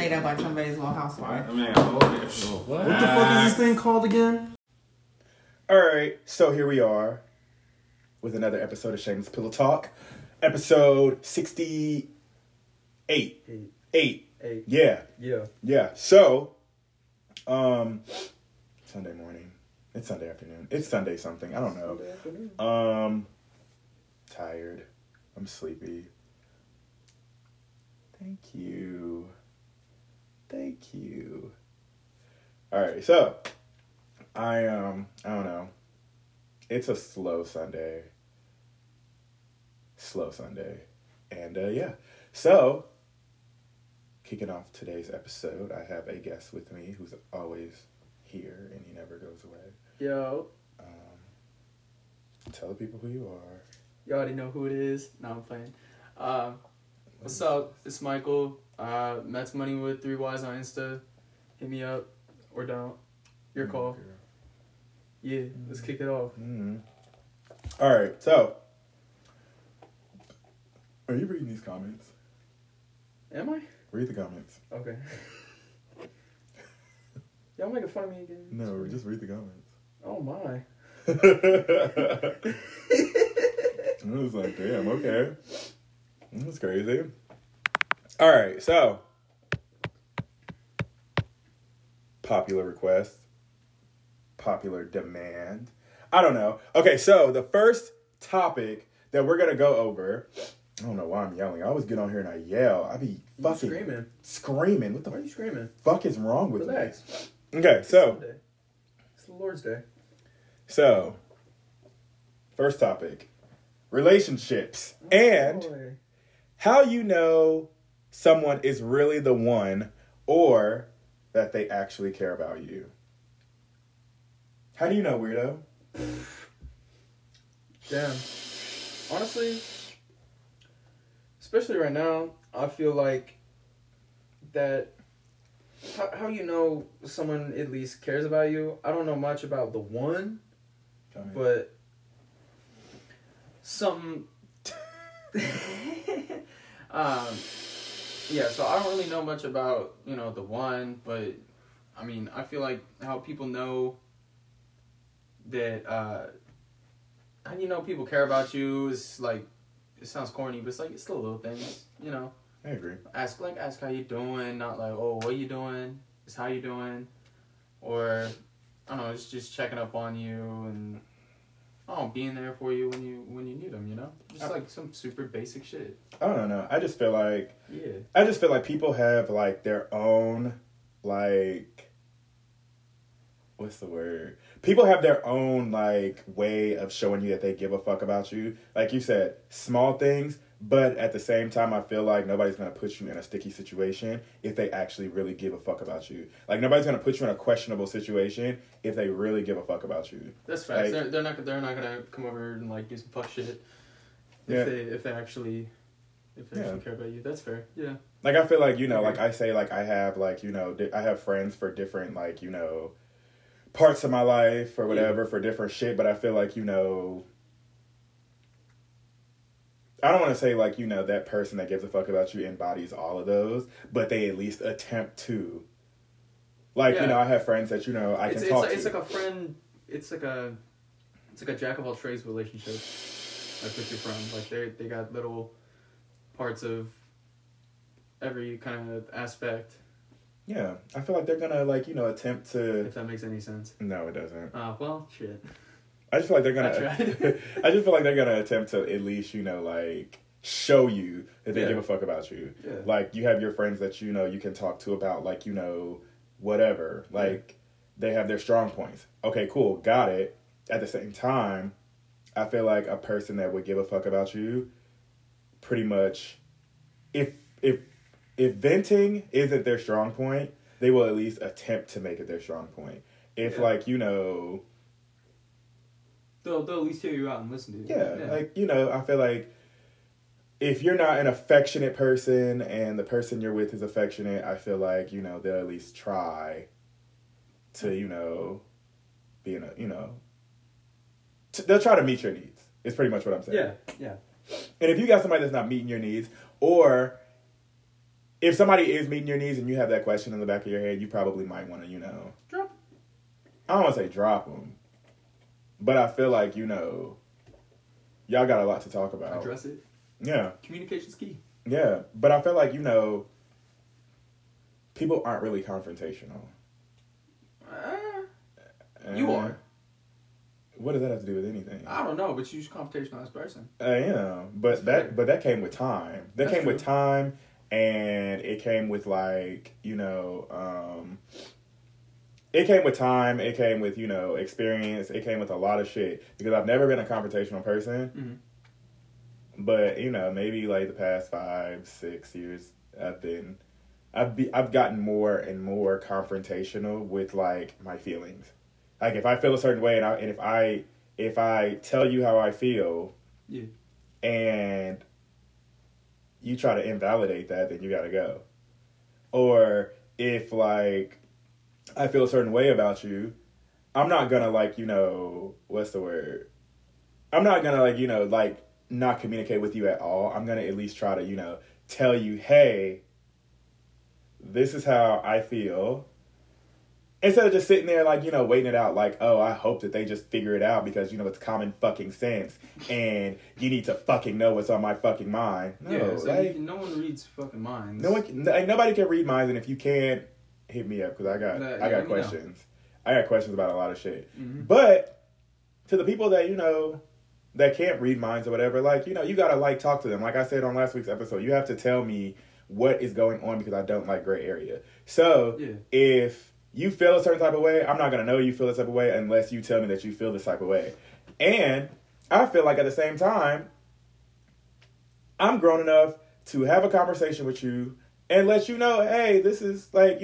made up like somebody's little housewife. I mean, okay. What the fuck is this thing called again? Alright, so here we are with another episode of Shameless Pillow Talk. Episode 68. Eight. Yeah. So, Sunday morning. It's Sunday afternoon. It's Sunday something. I don't know. Tired. I'm sleepy. Thank you. Alright, so I don't know. It's a slow Sunday. And yeah. So kicking off today's episode, I have a guest with me who's always here and he never goes away. Yo. Tell the people who you are. You already know who it is. No, I'm playing. What's up? It's Michael. Mets Money with 3 Ys on Insta. Hit me up or don't. Your call. Girl. Yeah, let's kick it off. Mm-hmm. All right, so are you reading these comments? Am I? Read the comments. Okay. Y'all making fun of me again? No, just read the comments. Oh my. I was like, damn, okay. That's crazy. All right, so popular request, popular demand. I don't know. Okay, so the first topic that we're gonna go over. I don't know why I'm yelling. I always get on here and I yell. I be fucking screaming. What the Why are you screaming? fuck is wrong with Relax. me? Okay, so Sunday. It's the Lord's Day. So first topic, relationships and Boy. how you know someone is really the one or that they actually care about you. How do you know, weirdo? Damn. Honestly, especially right now, I feel like that how you know someone at least cares about you. I don't know much about the one, but something yeah, so I don't really know much about, the one, but I mean, I feel like how people know that how you know people care about you is like, it sounds corny, but it's like, it's the little things, I agree. Ask how you doing, not like, oh, what you doing? It's how you doing, or I don't know, it's just checking up on you and being there for you when you need them, just like some super basic shit. I don't know. I just feel like people have like their own like, what's the word? People have their own like way of showing you that they give a fuck about you. Like you said, small things. But at the same time, I feel like nobody's going to put you in a sticky situation if they actually really give a fuck about you. Like, nobody's going to put you in a questionable situation if they really give a fuck about you. That's facts. Like, they're not going to come over and, like, do some fuck shit if they actually care about you. That's fair. Yeah. Like, I feel like, like I say, like, I have, like, I have friends for different, like, parts of my life or whatever for different shit. But I feel like, I don't want to say, like, that person that gives a fuck about you embodies all of those, but they at least attempt to. Like, I have friends that, I can talk to. It's like a friend, it's like a jack of all trades relationship, like, with your friend. Like, they got little parts of every kind of aspect. Yeah, I feel like they're gonna, like, attempt to... If that makes any sense. No, it doesn't. Well, shit. I just feel like they're gonna. I just feel like they're gonna attempt to at least, like, show you that they give a fuck about you. Yeah. Like, you have your friends that you can talk to about, like, whatever. Like, they have their strong points. Okay, cool, got it. At the same time, I feel like a person that would give a fuck about you, pretty much, if venting isn't their strong point, they will at least attempt to make it their strong point. If like They'll at least hear you out and listen to you. Yeah, like, I feel like if you're not an affectionate person and the person you're with is affectionate, I feel like, they'll at least try to, be in a, they'll try to meet your needs. It's pretty much what I'm saying. Yeah. And if you got somebody that's not meeting your needs, or if somebody is meeting your needs and you have that question in the back of your head, you probably might want to, drop. I don't want to say drop them, but I feel like, y'all got a lot to talk about. Address it. Yeah. Communication's key. Yeah, but I feel like, people aren't really confrontational. You are. What does that have to do with anything? I don't know, but you're a confrontational person. But that came with time. That That's came true. with time, and it came with like, it came with time. It came with experience. It came with a lot of shit because I've never been a confrontational person. Mm-hmm. But maybe like the past 5-6 years, I've gotten more and more confrontational with like my feelings. Like if I feel a certain way, and if I tell you how I feel, yeah, and you try to invalidate that, then you gotta go. Or if like I feel a certain way about you, I'm not gonna like what's the word? I'm not gonna like not communicate with you at all. I'm gonna at least try to tell you, hey, this is how I feel. Instead of just sitting there, like, waiting it out, like, oh, I hope that they just figure it out because, it's common fucking sense and you need to fucking know what's on my fucking mind. No, yeah, so like, no one reads fucking minds. Nobody can read minds, and if you can't, hit me up because I got questions. I got questions about a lot of shit. Mm-hmm. But to the people that, that can't read minds or whatever, like, you gotta, like, talk to them. Like I said on last week's episode, you have to tell me what is going on because I don't like gray area. So, if you feel a certain type of way, I'm not going to know you feel this type of way unless you tell me that you feel this type of way. And I feel like at the same time, I'm grown enough to have a conversation with you and let you know, hey, this is like,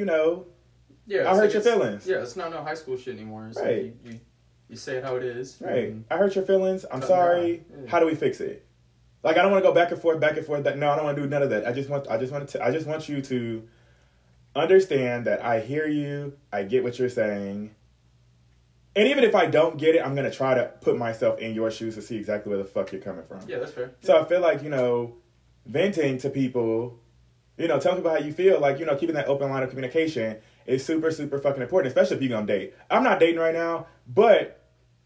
I hurt your feelings. Yeah, it's not no high school shit anymore. It's right. Like you say it how it is. Right. I hurt your feelings. I'm sorry. Yeah. How do we fix it? Like, I don't want to go back and forth. No, I don't want to do none of that. I just want you to understand that I hear you, I get what you're saying, and even if I don't get it, I'm going to try to put myself in your shoes to see exactly where the fuck you're coming from. Yeah, that's fair. So I feel like, venting to people, telling people how you feel, like, keeping that open line of communication is super, super fucking important, especially if you're going to date. I'm not dating right now, but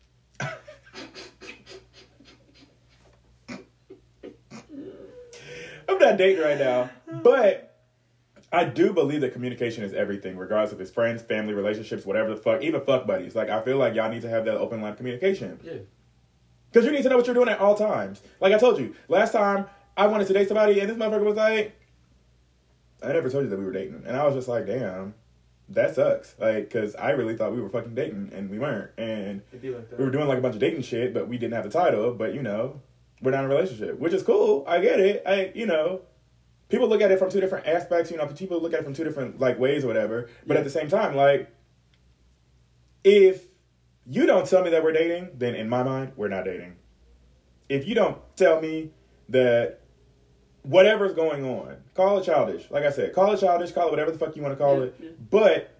I'm not dating right now, but I do believe that communication is everything, regardless if it's friends, family, relationships, whatever the fuck, even fuck buddies. Like, I feel like y'all need to have that open line of communication. Yeah. Because you need to know what you're doing at all times. Like I told you, last time I wanted to date somebody and this motherfucker was like, I never told you that we were dating. And I was just like, damn, that sucks. Like, because I really thought we were fucking dating and we weren't. And it'd be like that. We were doing like a bunch of dating shit, but we didn't have the title. But, we're not in a relationship, which is cool. I get it. People look at it from two different aspects, people look at it from two different, like, ways or whatever. But at the same time, like, if you don't tell me that we're dating, then in my mind, we're not dating. If you don't tell me that whatever's going on, call it childish. Like I said, call it childish, call it whatever the fuck you want to call it. Yeah. But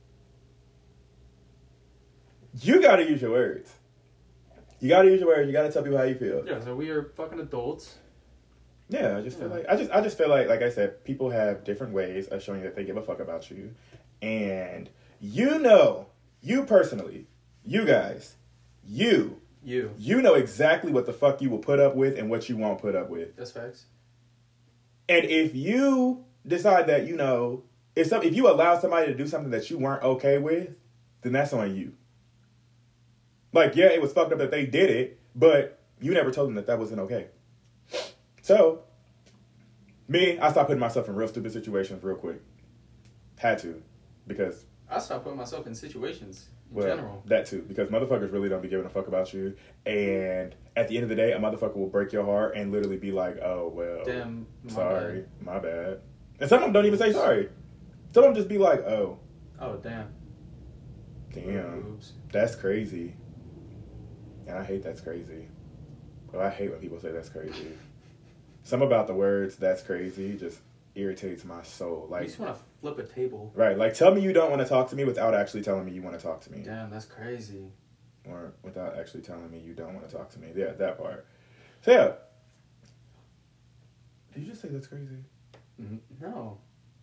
you got to use your words. You got to use your words. You got to tell people how you feel. Yeah, so we are fucking adults. Yeah, I just feel like I said, people have different ways of showing that they give a fuck about you. And you personally, you guys, you know exactly what the fuck you will put up with and what you won't put up with. That's facts. And if you decide that, if you allow somebody to do something that you weren't okay with, then that's on you. Like, yeah, it was fucked up that they did it, but you never told them that wasn't okay. So, I stopped putting myself in real stupid situations real quick. Had to, because I stopped putting myself in situations in general. That too, because motherfuckers really don't be giving a fuck about you. And at the end of the day, a motherfucker will break your heart and literally be like, oh, well, damn, my bad. And some of them don't even say sorry. Some of them just be like, oh, damn. Oops. That's crazy. And I hate that's crazy. But I hate when people say that's crazy. Something about the words, that's crazy, just irritates my soul. Like, you just want to flip a table. Right. Like, tell me you don't want to talk to me without actually telling me you want to talk to me. Damn, that's crazy. Or without actually telling me you don't want to talk to me. Yeah, that part. So, yeah. Did you just say that's crazy? No.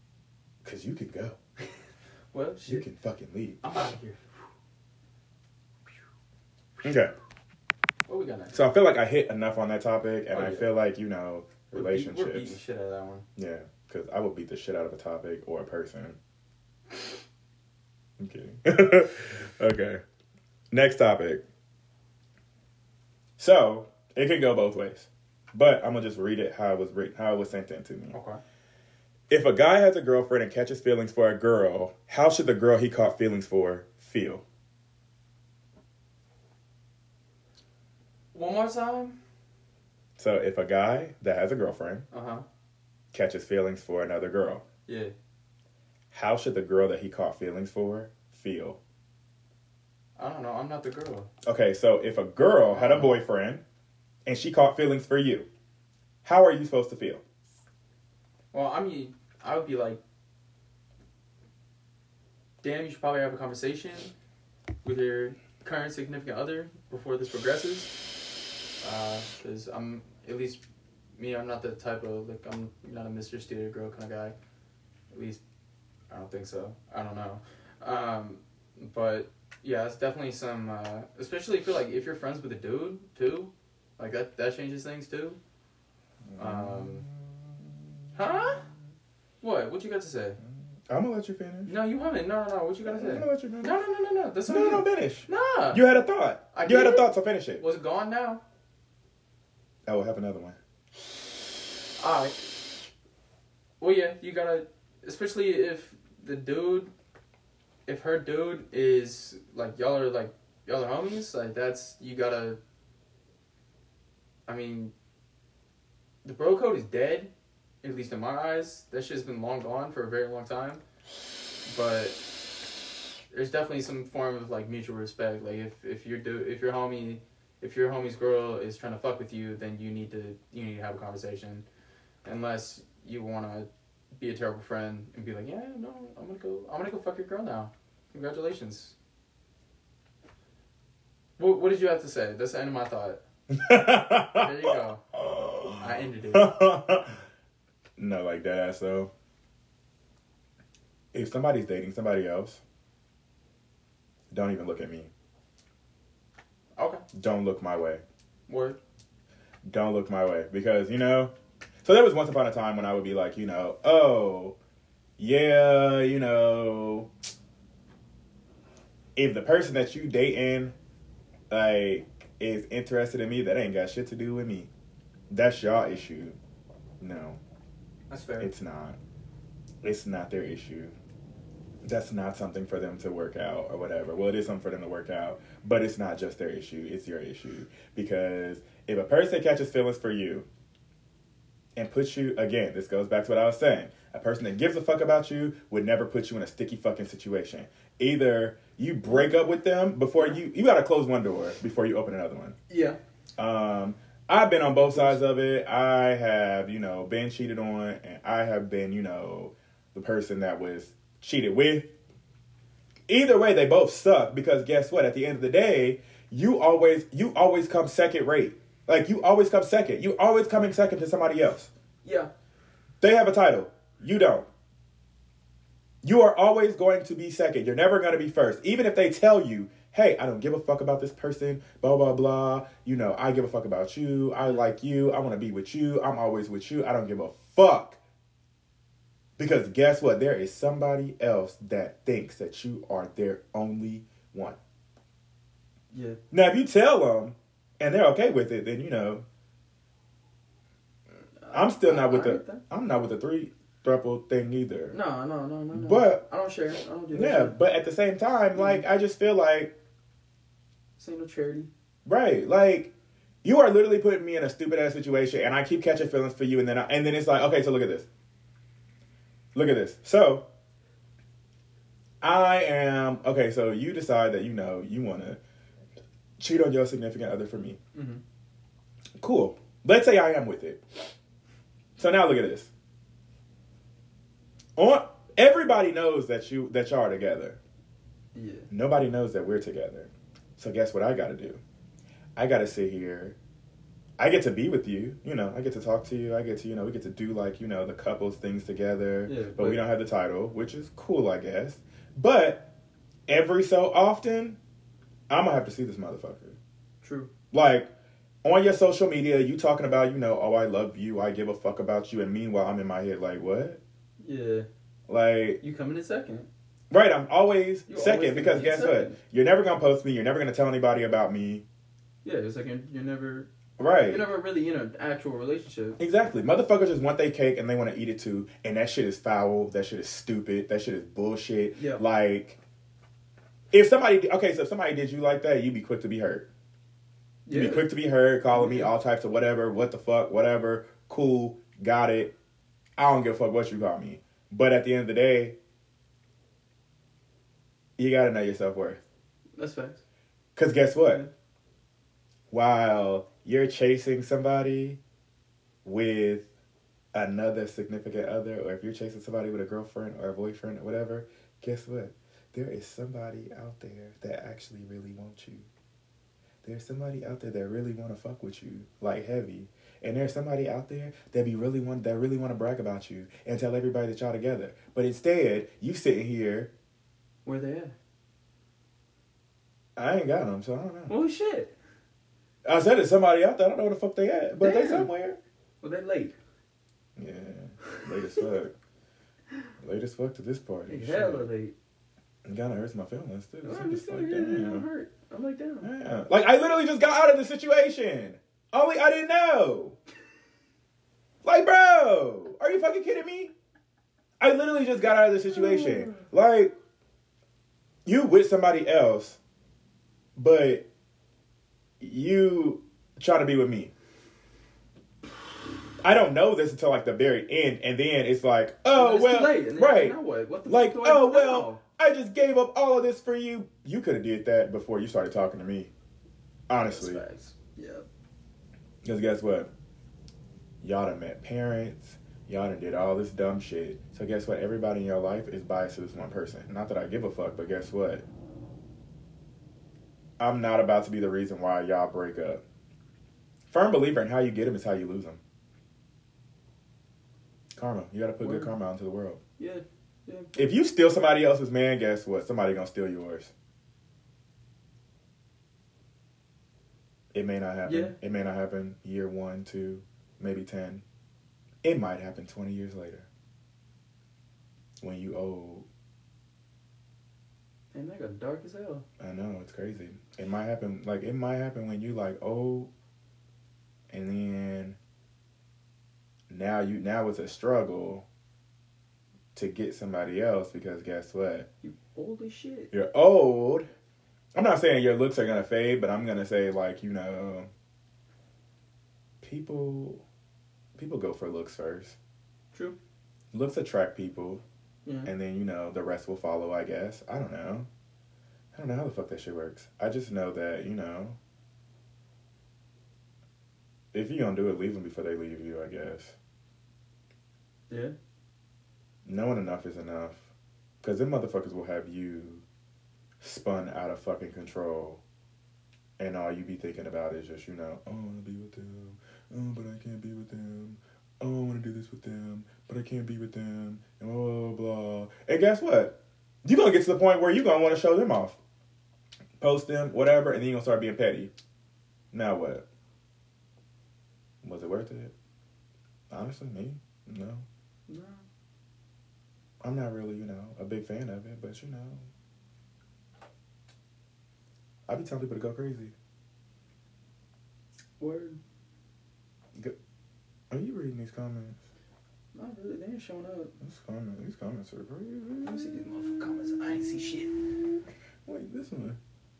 Because you can go. Well, You can fucking leave. I'm out of here. Okay. What we got next? So I feel like I hit enough on that topic, and Oh, I yeah. feel like, you know, relationships. We're beating the shit out of that one. Yeah, because I would beat the shit out of a topic or a person. I'm kidding. Okay. Next topic. So, it could go both ways. But I'm going to just read it how it was written, how it was sent in to me. Okay. If a guy has a girlfriend and catches feelings for a girl, how should the girl he caught feelings for feel? One more time? So, if a guy that has a girlfriend Uh-huh. catches feelings for another girl, Yeah. how should the girl that he caught feelings for feel? I don't know. I'm not the girl. Okay, so if a girl had a boyfriend and she caught feelings for you, how are you supposed to feel? Well, I mean, I would be like, damn, you should probably have a conversation with your current significant other before this progresses. Because I'm, at least me, I'm not the type of, like, I'm not a Mr. Steal Your Girl kind of guy. At least, I don't think so. I don't know. But, yeah, it's definitely some, especially if you're friends with a dude, too. Like, that changes things, too. Huh? What you got to say? I'm gonna let you finish. No, you haven't. No. What you got to I'm say? gonna let you finish. No. That's not No, finish. Nah. You had a thought. I You had a did? thought, so finish it. Was it gone now? I will have another one. Alright. Well, yeah, you gotta, especially if her dude is, like, y'all are homies, like, that's, you gotta, I mean, the bro code is dead, at least in my eyes. That shit's been long gone for a very long time. But there's definitely some form of, like, mutual respect. Like, if your homie's girl is trying to fuck with you, then you need to have a conversation. Unless you want to be a terrible friend and be like, yeah, no, I'm gonna go fuck your girl now. Congratulations. What did you have to say? That's the end of my thought. There you go. I ended it. No, like that ass though. If somebody's dating somebody else, don't even look at me. Okay. Don't look my way. Word. Don't look my way. Because, you know, so there was once upon a time when I would be like, you know, oh, yeah, you know, if the person that you dating, like, is interested in me, that ain't got shit to do with me. That's y'all issue. No. That's fair. It's not. It's not their issue. That's not something for them to work out or whatever. Well, it is something for them to work out, but it's not just their issue. It's your issue. Because if a person catches feelings for you and puts you, again, this goes back to what I was saying. A person that gives a fuck about you would never put you in a sticky fucking situation. Either you break up with them before you gotta close one door before you open another one. Yeah. I've been on both sides of it. I have, you know, been cheated on, and I have been, you know, the person that was cheated with. Either way, they both suck, because guess what? At the end of the day, you always come second rate. Like, you always come second. You always coming second to somebody else. Yeah. They have a title. You don't. You are always going to be second. You're never going to be first. Even if they tell you, hey, I don't give a fuck about this person, blah, blah, blah. You know, I give a fuck about you. I like you. I want to be with you. I'm always with you. I don't give a fuck. Because guess what? There is somebody else that thinks that you are their only one. Yeah. Now, if you tell them and they're okay with it, then, you know, I'm still not with I'm not with the three throuple thing either. No. But I don't share. I don't do that. yeah, shit. but at the same time, like, I just feel like, This ain't no charity. right, like, you are literally putting me in a stupid ass situation, and I keep catching feelings for you, and then it's like, okay, so look at this. So so you decide that, you know, you want to cheat on your significant other for me. Mm-hmm. Cool. Let's say I am with it. So now look at this. Everybody knows that y'all are together. Yeah. Nobody knows that we're together. So guess what I got to do? I got to sit here. I get to be with you. You know, I get to talk to you. I get to, you know, we get to do like, you know, the couples things together. Yeah, but we don't have the title, which is cool, I guess. But every so often, I'm gonna have to see this motherfucker. True. Like, on your social media, you talking about, you know, oh, I love you, I give a fuck about you, and meanwhile, I'm in my head like, what? Yeah. Like, You coming in second. right, I'm always You're second always because gonna be guess second. what? You're never gonna post me. You're never gonna tell anybody about me. Yeah, it's like you're never Right. you're never really in an actual relationship. Exactly. Motherfuckers just want their cake and they want to eat it too. And that shit is foul. That shit is stupid. That shit is bullshit. Yeah. Like, if somebody did you like that, you'd be quick to be hurt. You'd Yeah. be quick to be hurt, calling me all types of whatever, what the fuck, whatever. Cool. Got it. I don't give a fuck what you call me. But at the end of the day, you gotta know your self-worth. That's facts. Because guess what? Yeah. While you're chasing somebody with another significant other, or if you're chasing somebody with a girlfriend or a boyfriend or whatever, guess what? There is somebody out there that actually really wants you. There's somebody out there that really want to fuck with you, like heavy. And there's somebody out there that really want to brag about you and tell everybody that y'all together. But instead, you sitting here. Where they at? I ain't got them, so I don't know. Well, shit. I said there's somebody out there. I don't know where the fuck they at, but they Damn. somewhere. Well, they late. Yeah, late as fuck. Late as fuck to this party. They Shit. hella late. It kind of hurts my feelings too. Oh, So I'm just just like, I'm damn. hurt. I'm like, damn. Yeah. Like, I literally just got out of the situation. Only I didn't know. Like, bro, are you fucking kidding me? I literally just got out of the situation. Like, you with somebody else, but you try to be with me. I don't know this until like the very end, and then it's like, oh It's well, too late. And then, right? Now what the Like, fuck do I oh do well, now? I just gave up all of this for you. You could have did that before you started talking to me. Honestly, That's facts. Yeah. because guess what? Y'all done met parents. Y'all done did all this dumb shit. So guess what? Everybody in your life is biased to this one person. Not that I give a fuck, but guess what? I'm not about to be the reason why y'all break up. Firm believer in how you get them is how you lose them. Karma. You gotta put good karma out into the world. Yeah. Yeah. If you steal somebody else's man, guess what? Somebody gonna steal yours. It may not happen. Yeah. It may not happen year 1, 2, maybe 10. It might happen 20 years later. When you old. And that got dark as hell. I know, it's crazy. It might happen when you like old, and then now it's a struggle to get somebody else because guess what? You old as shit. You're old. I'm not saying your looks are gonna fade, but I'm gonna say like, you know, people go for looks first. True. Looks attract people. Yeah. And then, you know, the rest will follow, I guess. I don't know how the fuck that shit works. I just know that, you know, if you gonna do it, leave them before they leave you, I guess. Yeah. Knowing enough is enough. Because them motherfuckers will have you spun out of fucking control. And all you be thinking about is just, you know, oh, I want to be with them. Oh, but I can't be with them. Oh, I want to do this with them, but I can't be with them. And blah, blah, blah. And guess what? You're going to get to the point where you're going to want to show them off. Post them, whatever, and then you're going to start being petty. Now what? Was it worth it? Honestly, me? No. No. I'm not really, you know, a big fan of it, but, you know, I be telling people to go crazy. Word. Are you reading these comments? Not really. They ain't showing up. These comments are crazy. Let me see these motherfucking comments. I ain't see shit. Wait, this one.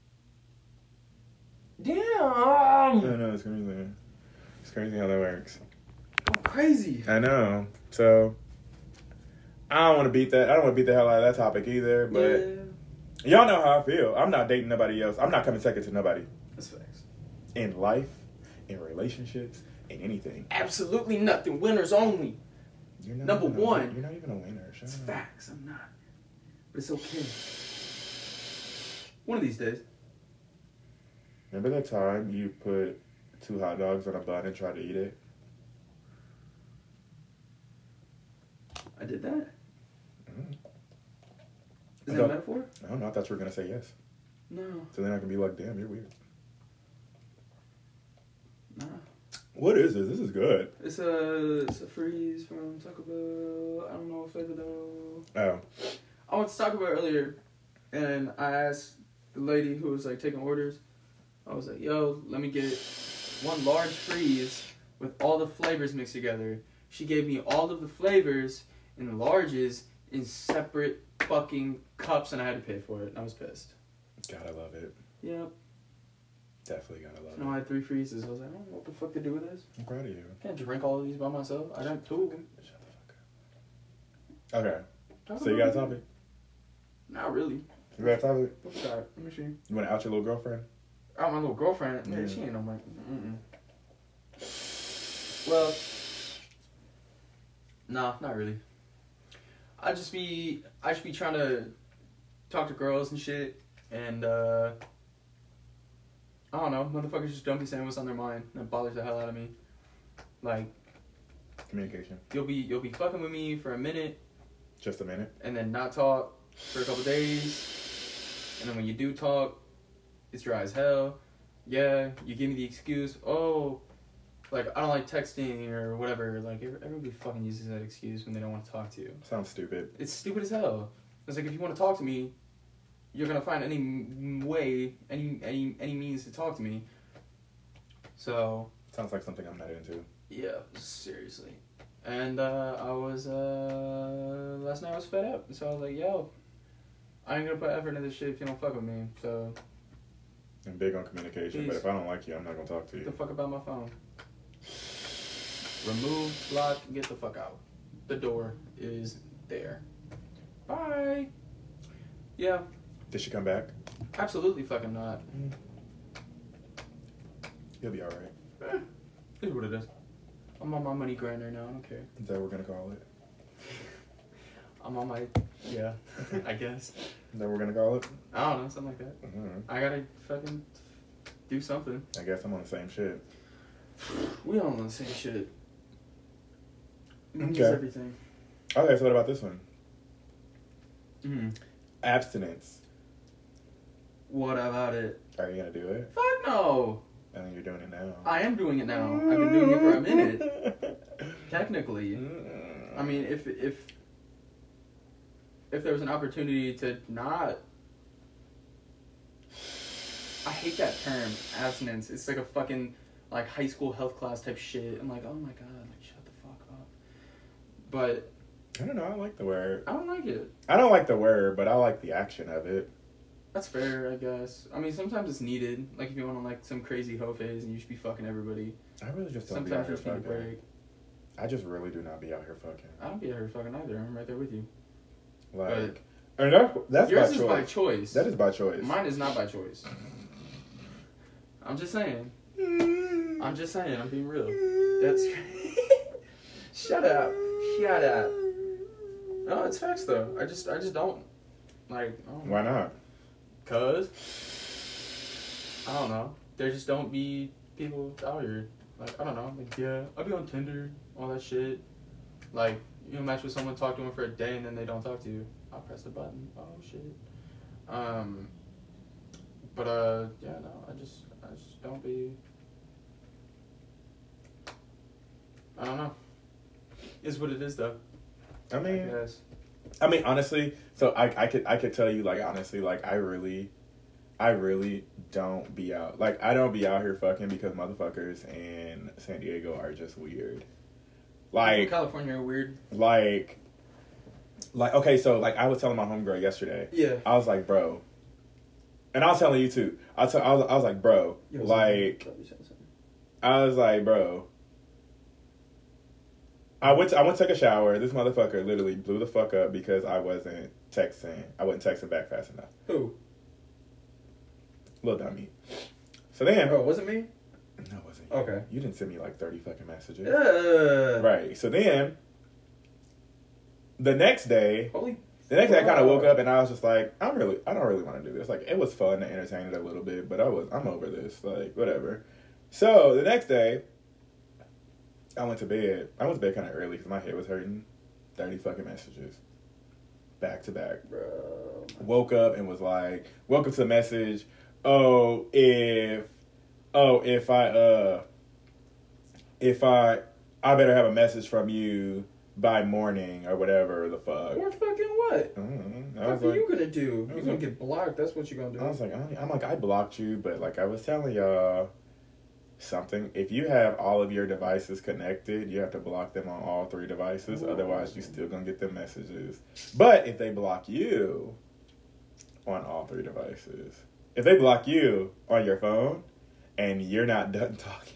Damn. No, it's crazy. It's crazy how that works. I'm crazy. I know. So, I don't want to beat that. I don't want to beat the hell out of that topic either, but y'all know how I feel. I'm not dating nobody else. I'm not coming second to nobody. That's facts. In life, in relationships, in anything. Absolutely nothing. Winners only. You're not Number even one. You're not even a winner. Shut It's up. facts. I'm not. But it's okay. One of these days. Remember that time you put 2 hot dogs on a bun and tried to eat it? I did that? Mm. Is that a metaphor? No, I thought you were going to say yes. No. So then I can be like, damn, you're weird. Nah. What is this? This is good. It's a freeze from Taco Bell. I don't know what flavor though. Oh. I went to Taco Bell earlier, and I asked the lady who was like taking orders. I was like, "Yo, let me get 1 large freeze with all the flavors mixed together." She gave me all of the flavors in the larges in separate fucking cups, and I had to pay for it. And I was pissed. Gotta love it. Yep. Definitely gotta love So now I had 3 freezes. I was like, I don't know what the fuck to do with this. I'm proud of you. I can't drink all of these by myself. I drank 2 of them. Shut the fuck up. Okay. So you got a topic? Not really. You got a topic? What's that? Let me see. You want to out your little girlfriend? Oh, my little girlfriend. Man, she ain't no my. Well, nah, not really. I just be trying to talk to girls and shit, and I don't know, motherfuckers just don't be saying what's on their mind. That bothers the hell out of me. Like, Communication. you'll be fucking with me for a minute, Just a minute. and then not talk for a couple days, and then when you do talk, it's dry as hell. Yeah, you give me the excuse, oh, like, I don't like texting or whatever. Like, everybody fucking uses that excuse when they don't want to talk to you. Sounds stupid. It's stupid as hell. It's like, if you want to talk to me, you're gonna find any way, any means to talk to me. So. Sounds like something I'm not into. Yeah, seriously. And I was last night I was fed up, so I was like, yo, I ain't gonna put effort into this shit if you don't fuck with me. So. I'm big on communication, but if I don't like you, I'm not gonna talk to you. Get the fuck about my phone. Remove, block, get the fuck out. The door is there. Bye. Yeah. Did she come back? Absolutely fucking not. You'll be alright. It is what it is. I'm on my money grinder now, I don't care. Is that what we're gonna call it? I'm on my, yeah, I guess. Is that what we're gonna call it? I don't know, something like that. Mm-hmm. I gotta fucking do something. I guess I'm on the same shit. We all on the same shit. Okay. Just everything. Okay, so what about this one? Mm. Abstinence. What about it? Are you gonna do it? Fuck no! I think you're doing it now. I am doing it now. I've been doing it for a minute. Technically. I mean, if there was an opportunity to not... I hate that term, abstinence. It's like a fucking, like, high school health class type shit. I'm like, oh my god, like, shut the fuck up. But... I don't know, I like the word. I don't like it. I don't like the word, but I like the action of it. That's fair, I guess. I mean, sometimes it's needed. Like, if you want on, like, some crazy hoe phase and you should be fucking everybody. I really just don't Sometimes be you out just need here a fucking. break. I just really do not be out here fucking. I don't be out here fucking either. I'm right there with you. Like, and that's yours by is choice. by choice. That is by choice. Mine is not by choice. I'm just saying. I'm just saying. I'm being real. That's Shut up. Shut up. No, it's facts though. I just don't like. I don't know. Why not? Cause I don't know. There just don't be people out here. Like, I don't know. Like, yeah, I'll be on Tinder, all that shit. Like, you know, match with someone, talk to them for a day, and then they don't talk to you. I'll press the button. Oh shit. But yeah, no. I just don't be. I don't know. Is what it is though. I mean, Yes. I mean, honestly, so I could tell you, like, honestly, like, I really don't be out. Like, I don't be out here fucking because motherfuckers in San Diego are just weird. Like, California are weird. Like, okay, so, like, I was telling my homegirl yesterday. Yeah. I was like, bro. And I was telling you, too. I was like, bro. Like, I was like, bro. I went to take a shower. This motherfucker literally blew the fuck up because I wasn't texting. I wasn't texting back fast enough. Who? Little dummy. So then... Oh, was it me? No, it wasn't you. Okay. You didn't send me like 30 fucking messages. Yeah. Right. So then... The next day Holy... I kind of woke up and I was just like, I don't really want to do this. Like, it was fun to entertain it a little bit, but I'm over this. Like, whatever. So the next day, I went to bed. I went to bed kind of early because my head was hurting. 30 fucking messages. Back to back. Bro. Woke up and was like, welcome to the message. If I better have a message from you by morning or whatever the fuck. Or fucking what? What are you gonna do? You're gonna get blocked. That's what you're gonna do. I was like, I blocked you, but like I was telling y'all something. If you have all of your devices connected, you have to block them on all 3 devices. Otherwise, you still gonna get them messages. But if they block you on all 3 devices, if they block you on your phone and you're not done talking,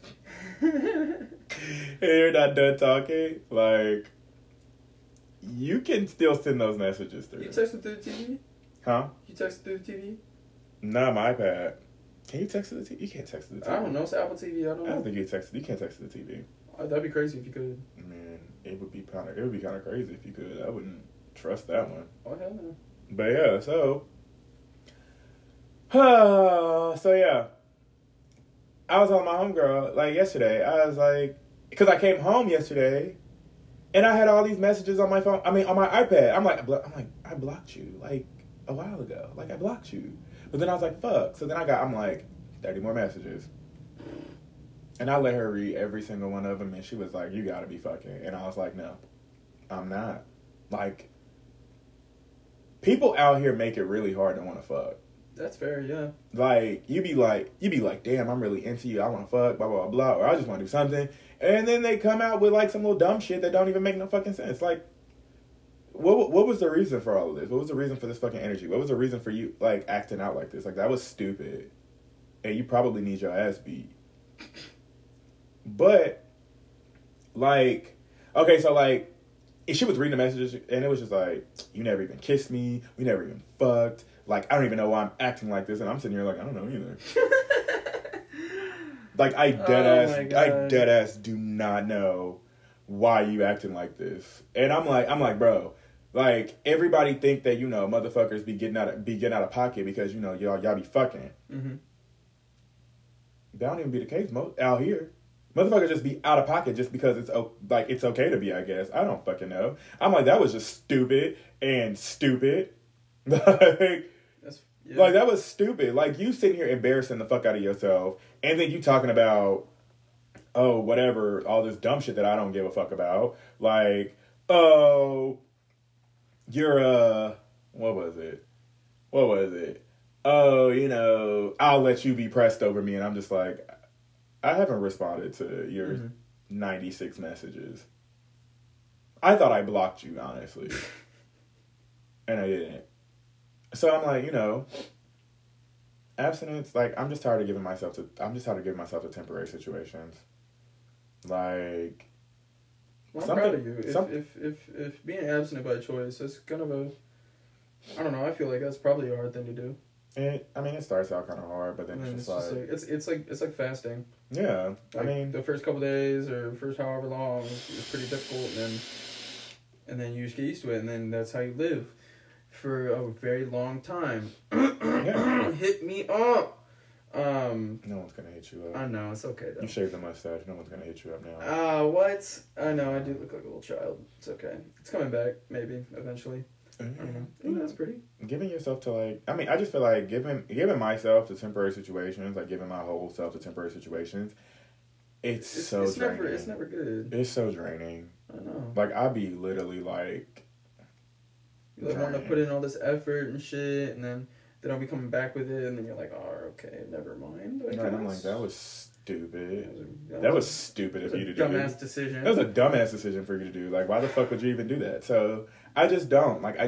like, you can still send those messages through. You texted through the TV? Huh? You texted through the TV? Not my iPad. Can you text to the TV? You can't text to the TV. I don't know. It's Apple TV. I don't know. I don't think you can't text to the TV. That'd be crazy if you could. Man, it would be kind of crazy if you could. I wouldn't trust that one. Oh hell no. But yeah, so yeah. I was on my homegirl like yesterday. I was like, because I came home yesterday, and I had all these messages on my phone. I mean, on my iPad. I'm like, I blocked you like a while ago. Like I blocked you, but then I was like, fuck. So then I'm like, 30 more messages, and I let her read every single one of them, and she was like, you gotta be fucking, and I was like, no, I'm not. Like, people out here make it really hard to want to fuck. That's fair, yeah. Like, you be like, damn, I'm really into you. I want to fuck, blah, blah, blah, or I just want to do something. And then they come out with, like, some little dumb shit that don't even make no fucking sense. Like, what was the reason for all of this? What was the reason for this fucking energy? What was the reason for you, like, acting out like this? Like, that was stupid. And you probably need your ass beat. But, like, okay, so, like, if she was reading the messages, and it was just like, you never even kissed me. We never even fucked. Like, I don't even know why I'm acting like this. And I'm sitting here like, I don't know either. Like, I dead ass do not know why you acting like this. And I'm like, bro, like, everybody think that, you know, motherfuckers be getting out of pocket because, you know, y'all be fucking. Mm-hmm. That don't even be the case out here. Motherfuckers just be out of pocket just because it's okay to be, I guess. I don't fucking know. I'm like, that was just stupid and stupid. Like, that was stupid. Like, you sitting here embarrassing the fuck out of yourself, and then you talking about, oh, whatever, all this dumb shit that I don't give a fuck about. Like, oh, you're, what was it? Oh, you know, I'll let you be pressed over me, and I'm just like, I haven't responded to your 96 messages. I thought I blocked you, honestly. And I didn't. So I'm like, you know, abstinence, like, I'm just tired of giving myself to temporary situations. Like, well, I'm proud of you. If being abstinent by choice, it's kind of I don't know, I feel like that's probably a hard thing to do. It starts out kind of hard, but then it's like fasting. Yeah, Like, I mean, the first couple days or first however long, it's pretty difficult, and then you just get used to it, and then that's how you live for a very long time. Yeah. Hit me up. No one's gonna hit you up. I know, it's okay though. You shaved the mustache. No one's gonna hit you up now. What? I know, I do look like a little child. It's okay. It's coming back, maybe, eventually. I don't know. Yeah, that's pretty. Giving yourself to, like, I mean, I just feel like giving myself to temporary situations, like giving my whole self to temporary situations, it's so draining. It's never good. It's so draining. I know. Like, I'd be literally like, you like want to put in all this effort and shit, and then they don't be coming back with it, and then you're like, oh, okay, never mind. Right, I'm like, that was stupid. That was stupid of you to do. Dumbass decision. That was a dumbass decision for you to do. Like, why the fuck would you even do that? So I just don't. Like,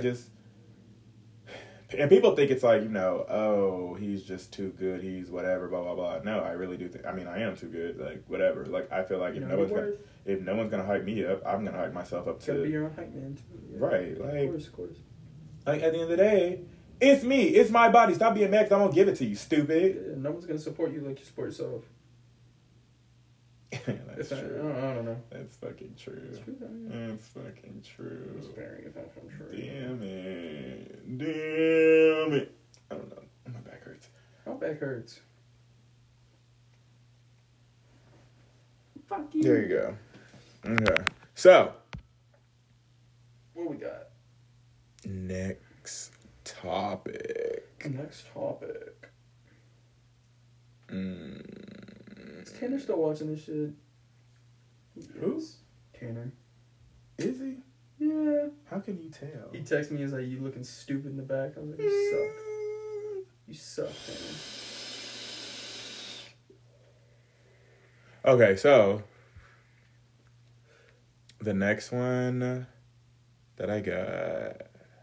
and people think it's like, you know, oh, he's just too good. He's whatever, blah, blah, blah. No, I really do think, I mean, I am too good. Like, whatever. Like, I feel like if no one's going to hype me up, I'm going to hype myself up too. Gotta be your own hype man too. Yeah. Right. Like, of course. Like, at the end of the day, it's me. It's my body. Stop being mad because I'm going to give it to you, stupid. Yeah, no one's going to support you like you support yourself. That's true. I don't know. That's fucking true. It's true, yeah. That's fucking true. It's very true. Damn it. I don't know. My back hurts. My back hurts. There you go. Okay. So. What we got? Next topic. Is Tanner still watching this shit? Who? Tanner. Is he? Yeah. How can you tell? He texted me, he's like, you looking stupid in the back. I was like, you suck. You suck, Tanner. Okay, so the next one that I got.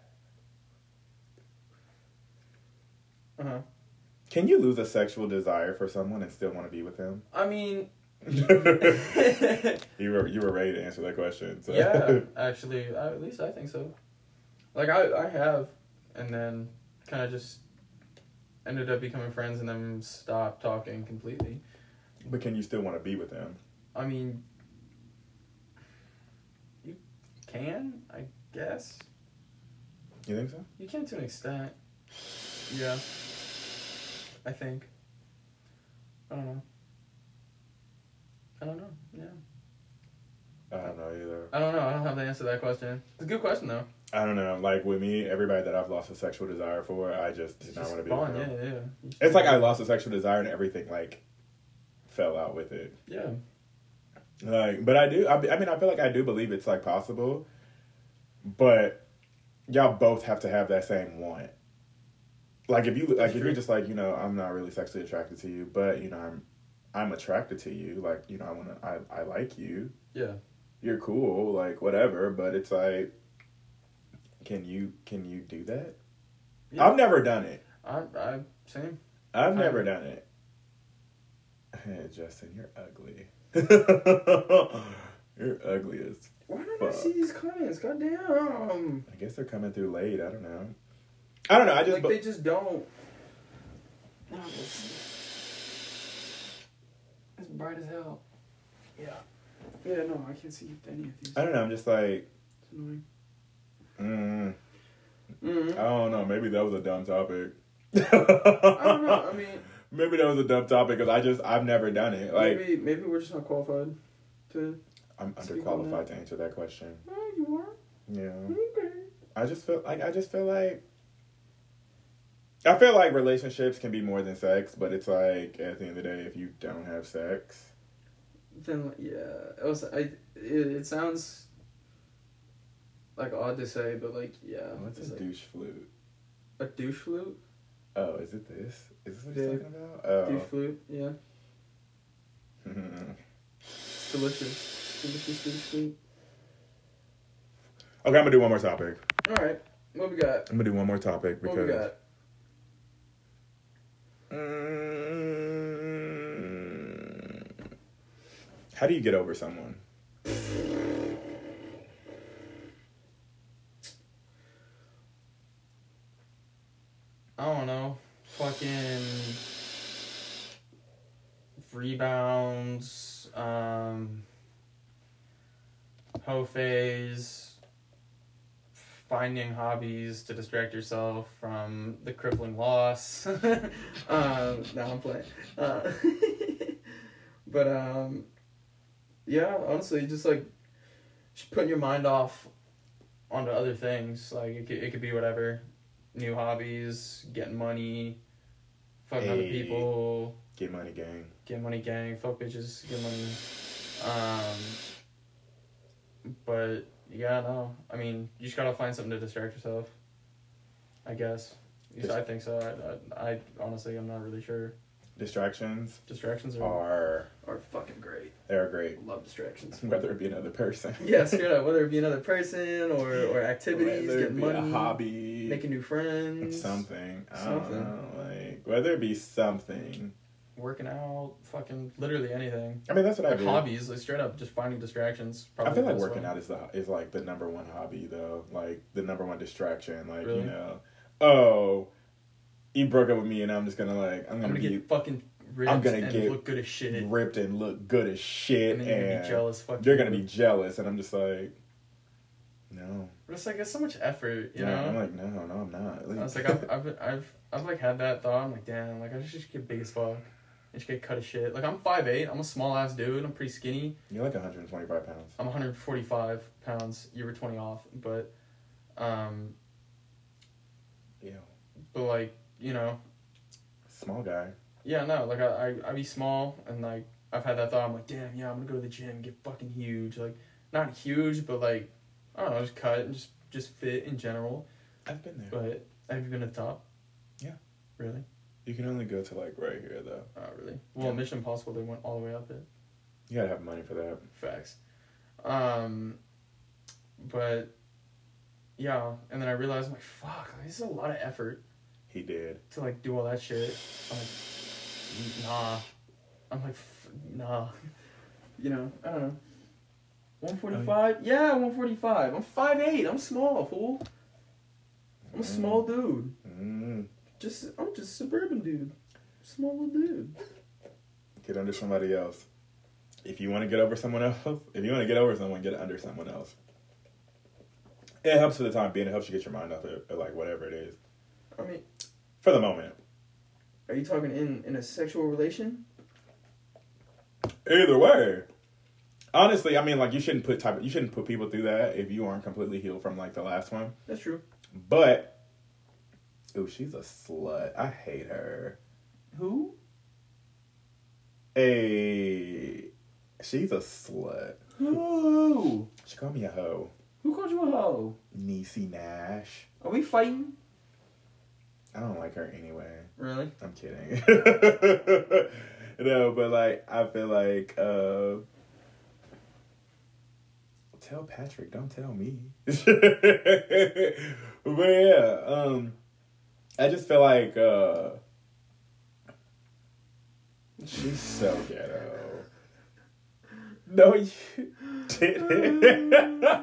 Can you lose a sexual desire for someone and still want to be with them? I mean, you were ready to answer that question. So. Yeah, actually, at least I think so. Like, I have, and then kind of just ended up becoming friends and then stopped talking completely. But can you still want to be with them? I mean, you can, I guess. You think so? You can to an extent. Yeah. I think. I don't know. Yeah. I don't know either. I don't know. I don't have the answer to that question. It's a good question, though. I don't know. Like, with me, everybody that I've lost a sexual desire for, I just did not want to be with them. Yeah. It's like I lost a sexual desire and everything, like, fell out with it. Yeah. Like, but I mean, I feel like I do believe it's, like, possible. But y'all both have to have that same want. Like, if you're just like, I'm not really sexually attracted to you, but, I'm attracted to you. Like, I like you. Yeah. You're cool, like, whatever. But it's like, can you do that? Yeah. I've never done it. Same. I've never done it. Hey, Justin, you're ugly. You're ugly as Why don't I see these comments? Goddamn. I guess they're coming through late. I don't know. I just... they just don't... No, it's bright as hell. Yeah. Yeah, no, I can't see any of these. I don't know, I'm just like... It's annoying. I don't know, maybe that was a dumb topic. I don't know, I mean... Maybe that was a dumb topic, because I've never done it. Like, maybe we're just not qualified to... I'm underqualified to answer that question. Oh, you are? Yeah. Okay. I feel like relationships can be more than sex, but it's like, at the end of the day, if you don't have sex... Then, yeah. It sounds, like, odd to say, but, like, yeah. What's a douche flute? A douche flute? Oh, is it this? Is this what you're talking about? Oh. Douche flute, yeah. It's delicious. Delicious douche flute. Okay, I'm gonna do one more topic. Alright. What we got? I'm gonna do one more topic because... What we got? How do you get over someone? I don't know. Fucking rebounds, hoe phase, finding hobbies to distract yourself from the crippling loss. Now I'm playing. But yeah, honestly, just putting your mind off onto other things. Like it could be whatever. New hobbies, getting money, fucking other people. Get money gang. Get money gang, fuck bitches, get money. But yeah, no. I mean, you just gotta find something to distract yourself. I guess. I think so. I honestly, I'm not really sure. Distractions are fucking great. They're great. Love distractions. Whether it be another person. Yes, whether it be another person or activities, whether getting money, a hobby, making new friends, something. I don't know, like whether it be something. Working out, fucking literally anything. I mean, that's what I do. Hobbies, like straight up, just finding distractions. I feel like working out is like the number one hobby though, like the number one distraction. Like really? You broke up with me, and I'm just gonna I'm gonna get fucking ripped. I'm gonna get look good as shit. Ripped and look good as shit, and you're gonna be jealous. You're gonna be jealous, and I'm just like, no. But it's like it's so much effort, you know. I'm like, no, I'm not. I was like, I've like had that thought. I'm like, damn, like I should just get big as fuck. and just get cut of shit. Like, I'm 5'8", I'm a small-ass dude, I'm pretty skinny. You're like 125 pounds. I'm 145 pounds, you were 20 off, but, Yeah. but, like, you know. Small guy. Yeah, no, like, I be small, and, like, I've had that thought, I'm like, damn, yeah, I'm gonna go to the gym and get fucking huge. Like, not huge, but, like, I don't know, just cut and just fit in general. I've been there. But, have you been at the top? Yeah. Really? You can only go to, like, right here, though. Oh, really? Well, Yeah. Mission Impossible, they went all the way up it. You gotta have money for that. Facts. But, yeah, and then I realized, I'm like, fuck, like, this is a lot of effort He did. to, like, do all that shit. I'm like, nah. I'm like, nah. You know, I don't know. 145? Yeah, 145. I'm 5'8". I'm small, fool. I'm a small dude. Mm. I'm just a suburban dude. Small little dude. Get under somebody else. If you want to get over someone else, if you want to get over someone, get under someone else. It helps for the time being. It helps you get your mind off it, like, whatever it is. I mean, For the moment. are you talking in a sexual relation? Either way. Honestly, I mean, like, you shouldn't put people through that if you aren't completely healed from, like, the last one. That's true. But, ooh, she's a slut. I hate her. Who? Hey, she's a slut. Who? She called me a hoe. Who called you a hoe? Niecy Nash. Are we fighting? I don't like her anyway. Really? I'm kidding. No, but, like, I feel like, tell Patrick, don't tell me. But yeah, I just feel like, she's so ghetto. No, you didn't.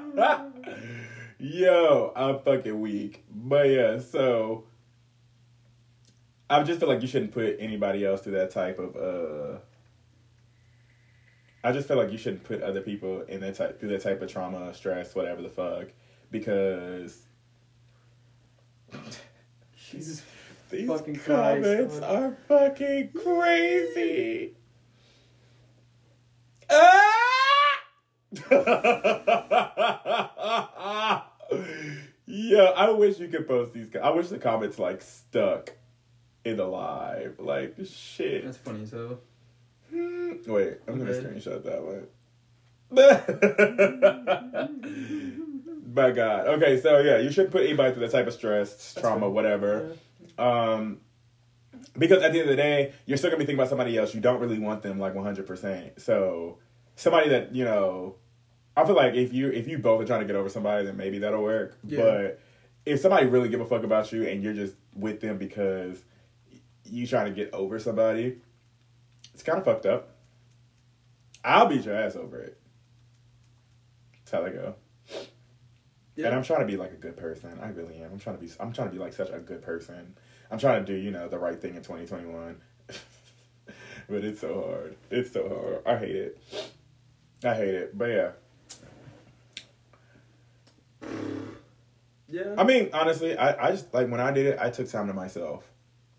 Yo, I'm fucking weak. But yeah, so I just feel like you shouldn't put anybody else through that type of, I just feel like you shouldn't put other people in through that type of trauma, stress, whatever the fuck, because Jesus these fucking comments Christ. are fucking crazy. Ah! Yeah, I wish you could post these. I wish the comments, like, stuck in the live. Like, shit. That's funny as hell. Wait, I'm gonna Okay. screenshot that one. My God. Okay, so yeah, you shouldn't put anybody through that type of stress, trauma, fair. whatever. Yeah. Because at the end of the day, you're still gonna be thinking about somebody else. You don't really want them, like, 100%. So somebody that, you know, I feel like if you both are trying to get over somebody, then maybe that'll work. Yeah. But if somebody really give a fuck about you and you're just with them because you trying to get over somebody, it's kind of fucked up. I'll beat your ass over it. That's how I go. Yeah. And I'm trying to be like a good person. I really am. I'm trying to be like such a good person. I'm trying to do, you know, the right thing in 2021. But it's so hard. It's so hard. I hate it. But yeah. Yeah. I mean, honestly, I just, like, when I did it, I took time to myself.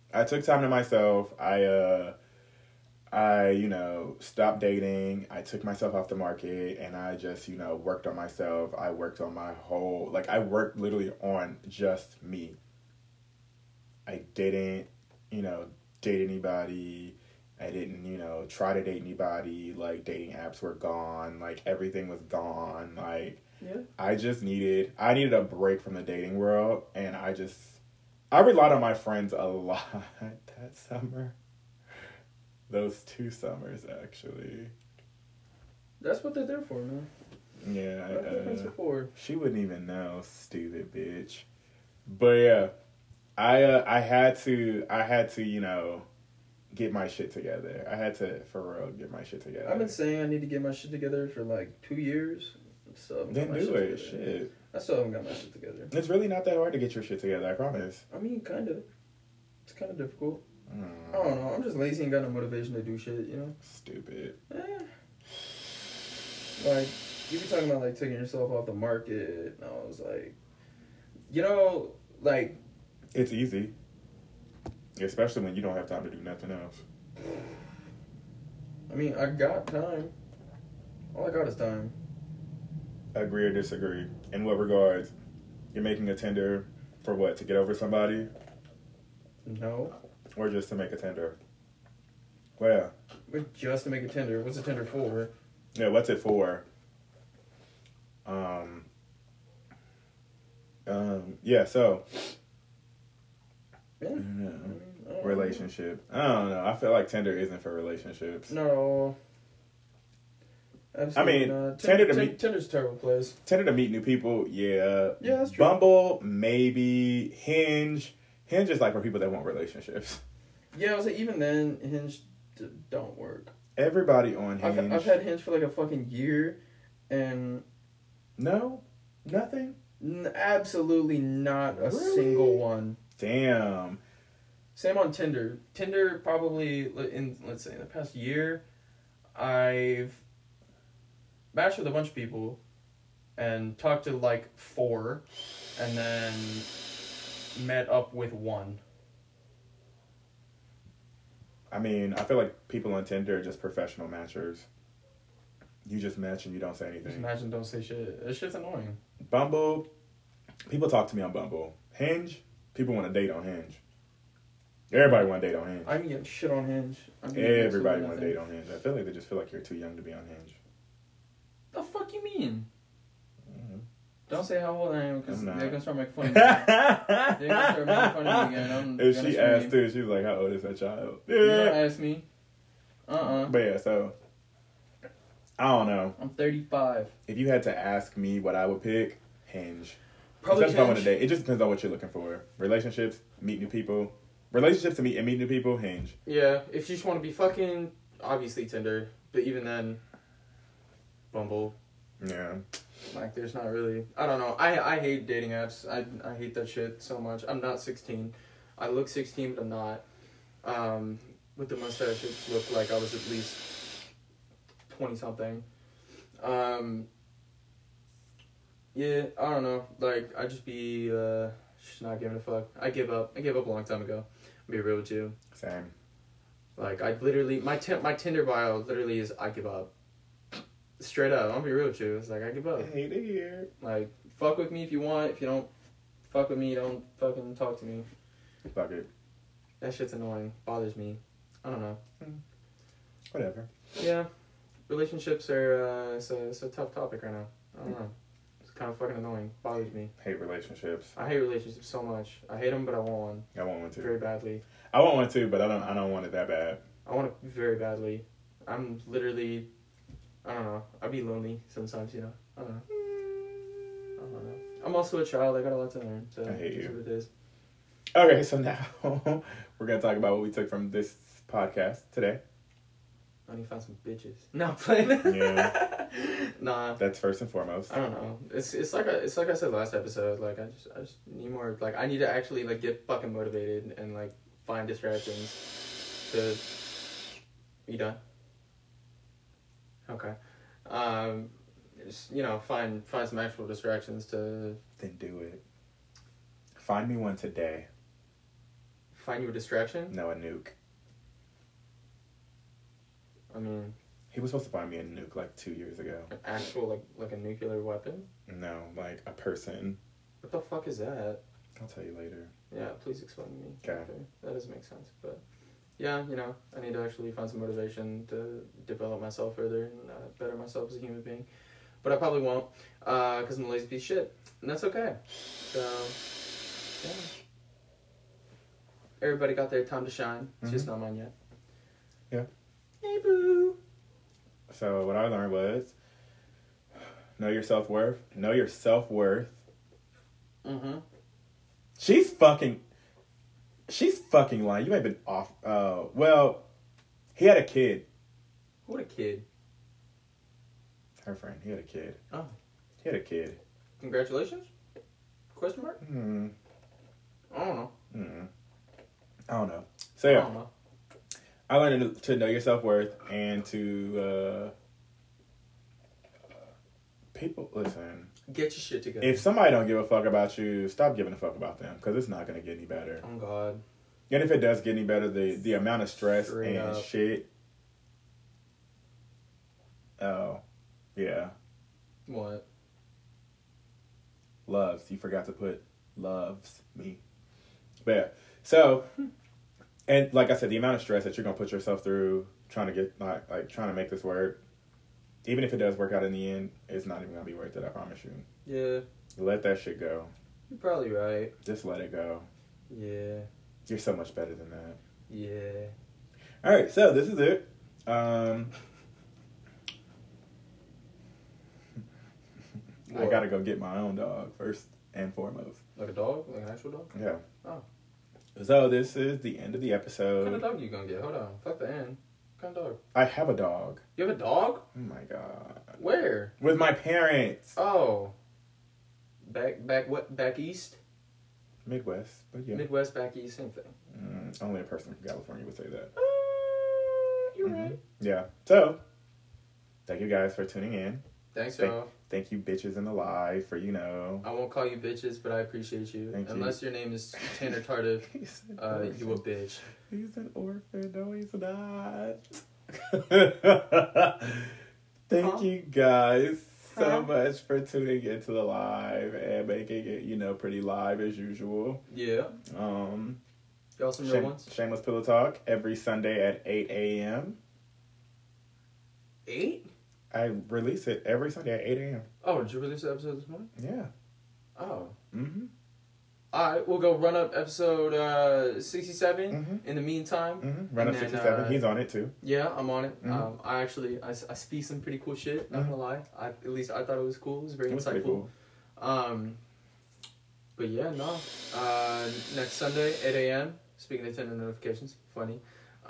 I, you know, stopped dating. I took myself off the market, and I just, you know, worked on myself. I worked on my whole, like, I worked literally on just me. I didn't, you know, date anybody. I didn't, you know, try to date anybody. Like, dating apps were gone. Like, everything was gone. Like, Yeah. I needed a break from the dating world, and I relied on my friends a lot that summer. Those 2 summers, actually. That's what they're there for, man. Yeah, That's what their friends are for. she wouldn't even know, stupid bitch. But yeah, I had to, you know, get my shit together. I had to, for real, get my shit together. I've been saying I need to get my shit together for like 2 years. Still haven't got Then my do it, together. shit. I still haven't got my shit together. It's really not that hard to get your shit together, I promise. I mean, kind of. It's kind of difficult. Mm, I don't know. I'm just lazy and got no motivation to do shit, you know? Stupid. Like, you be talking about, like, taking yourself off the market. And I was like, you know, like... It's easy. Especially when you don't have time to do nothing else. I mean, I got time. All I got is time. Agree or disagree? In what regards? You're making a Tinder for what? To get over somebody? No. Or just to make a Tinder? Well. But just to make a Tinder. What's a Tinder for? Yeah, what's it for? Yeah, so. Yeah. Relationship. I don't know. I feel like Tinder isn't for relationships. No. Absolutely not. Tinder's a terrible place. Tinder to meet new people, yeah. Yeah, that's true. Bumble, maybe. Hinge. Hinge is like for people that want relationships. Yeah, I was like, even then, Hinge don't work. Everybody on Hinge. I've had Hinge for like a fucking year, and... No? Nothing? Absolutely not a Really? single one. Damn. Same on Tinder. Tinder probably, let's say, in the past year, I've matched with a bunch of people and talked to like 4 and then met up with 1. I mean, I feel like people on Tinder are just professional matchers. You just match and you don't say anything. Just imagine, don't say shit. This shit's annoying. Bumble, people talk to me on Bumble. Hinge, people want to date on Hinge. Everybody want to date on Hinge. I'm getting shit on Hinge. Everybody want to date on Hinge. I feel like they just feel like you're too young to be on Hinge. The fuck you mean? Mm-hmm. Don't say how old I am, because they're going to start making fun of me. If They're going to start making fun of me again. she asked too, she was like, how old is that child? You don't ask me. But yeah, so, I don't know. I'm 35. If you had to ask me what I would pick, Hinge. Probably Especially if I want to Hinge. date. It just depends on what you're looking for. Relationships, meet new people. Relationships to meet new people, Hinge. Yeah, if you just want to be fucking, obviously Tinder. But even then, Bumble. Yeah. Like, there's not really... I don't know. I hate dating apps. I hate that shit so much. I'm not 16. I look 16, but I'm not. With the mustache, it looked like I was at least 20-something. Yeah, I don't know. Like, I just be just not giving a fuck. I gave up. I gave up a long time ago. I'll be real with you. Same. Like, I literally... My Tinder bio literally is, I give up. Straight up. I'll be real with you. It's like, I give up. I hate it here. Like, fuck with me if you want. If you don't fuck with me, don't fucking talk to me. Fuck it. That shit's annoying. Bothers me. I don't know. Whatever. Yeah. Relationships are, it's a tough topic right now. I don't know. It's kind of fucking annoying. Bothers me. Hate relationships. I hate relationships so much. I hate them, but I want one. I want one too. Very badly. I want one too, but I don't want it that bad. I want it very badly. I'm literally... I don't know. I'd be lonely sometimes, you know. I don't know. I'm also a child. I got a lot to learn. So I hate you. That's what it is. Okay, so now we're going to talk about what we took from this podcast today. I need to find some bitches. No, I'm playing. Yeah. Nah. That's first and foremost. I don't know. It's like I said last episode. Like, I just need more. Like, I need to actually like get fucking motivated and like find distractions. To... You done? Okay. Just, you know, find some actual distractions to... Then do it. Find me one today. Find you a distraction? No, a nuke. I mean... He was supposed to find me a nuke like 2 years ago. An actual, like a nuclear weapon? No, like a person. What the fuck is that? I'll tell you later. Yeah, please explain to me. Okay. That doesn't make sense, but... Yeah, you know, I need to actually find some motivation to develop myself further and better myself as a human being. But I probably won't, because I'm a lazy piece of shit. And that's okay. So, yeah. Everybody got their time to shine. It's just not mine yet. Yeah. Hey, boo. So what I learned was, know your self-worth. Know your self-worth. Mm-hmm. She's fucking lying. You may have been off. Well, he had a kid. What a kid. Her friend. He had a kid. Oh. He had a kid. Congratulations? Question mark? I don't know. I don't know. So I yeah, don't know. I learned to know your self-worth and to people listen. Get your shit together. If somebody don't give a fuck about you, stop giving a fuck about them because it's not gonna get any better. Oh God. And if it does get any better, the amount of stress Straight and up. shit Oh, yeah. What? Loves. You forgot to put loves me. But yeah. So, and like I said, the amount of stress that you're going to put yourself through trying to get, like trying to make this work, even if it does work out in the end, it's not even going to be worth it, I promise you. Yeah. Let that shit go. You're probably right. Just let it go. Yeah. You're so much better than that. Yeah. All right, so this is it. I gotta go get my own dog first and foremost. Like a dog? Like an actual dog? Yeah. Oh. So this is the end of the What episode. kind of dog you gonna get? Hold on. Fuck the end. What kind of dog? I have a dog. You have a dog? Oh my god. Where? With my parents. Oh. Back east? Midwest, but yeah. Midwest, back east, same thing. Only a person from California would say that. You're right. Yeah. So, thank you guys for tuning in. Thanks, y'all. Thank you bitches in the live for, I won't call you bitches, but I appreciate you. Thank you. Unless your name is Tanner Tardif, you a bitch. He's an orphan. No, he's not. Thank you guys so much for tuning into the live and making it, pretty live as usual. Yeah. Y'all some real ones? Shameless Pillow Talk every Sunday at 8 a.m. 8? I release it every Sunday at 8 a.m. Oh, did you release the episode this morning? Yeah. Oh. Mm-hmm. Alright, we'll go run up episode 67 Mm-hmm. in the meantime. Mm-hmm. Run up And then, 67. He's on it too. Yeah, I'm on it. Mhm. I speak some pretty cool shit, not gonna lie. At least I thought it was cool. It was very It was pretty insightful. cool. But yeah, no. Next Sunday, 8 a.m. Speaking of Nintendo notifications, funny.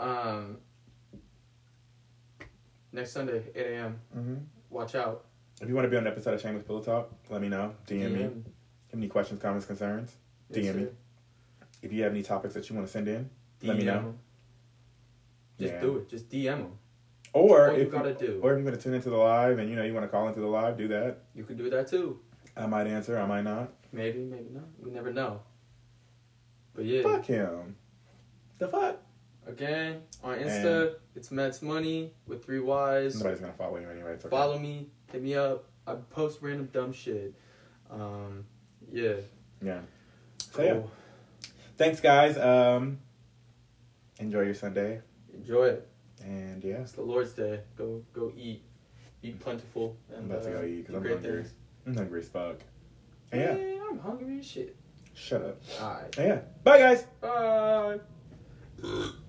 Next Sunday, 8 a.m. Mm-hmm. Watch out. If you want to be on an episode of Shameless Pillow Talk, let me know. DM me. Have any questions, comments, concerns? DM me. If you have any topics that you want to send in, let me know. Just do it. Just DM them. Or All you if gotta do. Or if you're going to tune into the live and you want to call into the live, do that. You can do that too. I might answer, I might not. Maybe, maybe not. You never know. But yeah. Fuck him. The fuck? Again, on Insta, it's Mets Money with 3 Ys. Nobody's going to follow you anyway. It's okay. Follow me. Hit me up. I post random dumb shit. Yeah. Yeah. So Cool. yeah. Thanks, guys. Enjoy your Sunday. Enjoy it. And yeah. It's the Lord's Day. Go eat. Eat plentiful. And, I'm about to go eat because I'm great hungry. things. I'm hungry as fuck. And yeah. Man, I'm hungry as shit. Shut up. Alright. And yeah. Bye, guys. Bye.